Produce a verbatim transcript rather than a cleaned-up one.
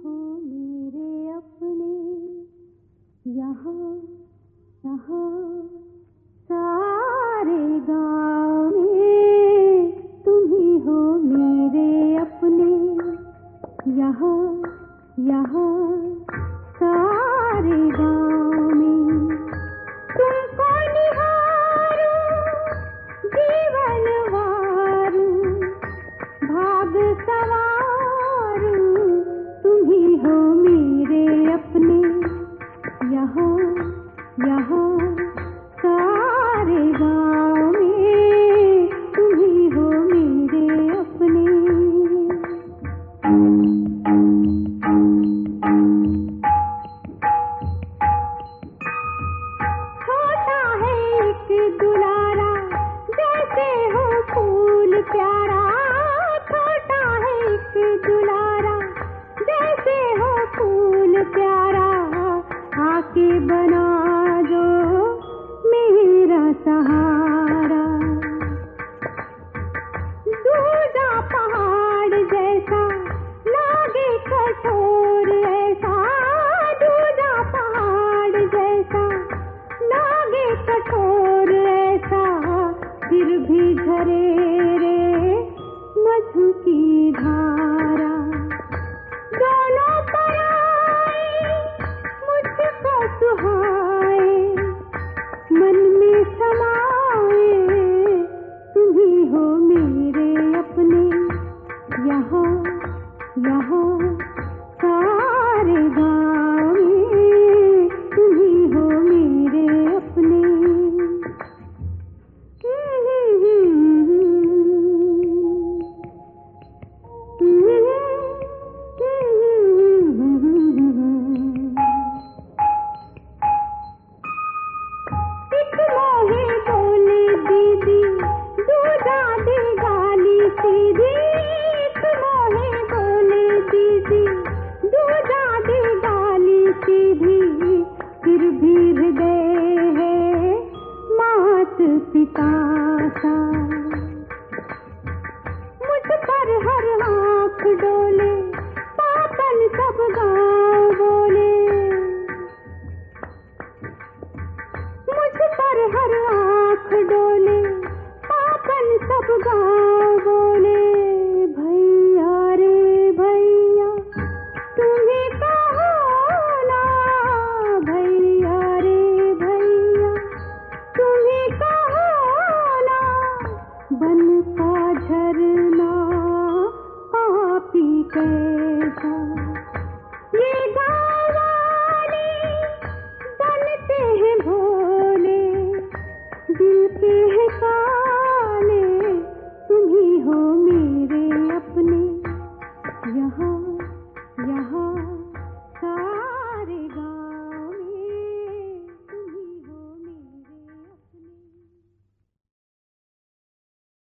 हो मेरे अपने, यहाँ यहाँ सारे गाँव में तुम ही हो मेरे अपने, यहाँ यहाँ सारे गाँव में तुमको निहारूं, जीवन वारूं, भाग सवारूं, तुम ही हो मेरे अपने, यहाँ यहाँ सारे गाँव में तुम ही हो मेरे अपने।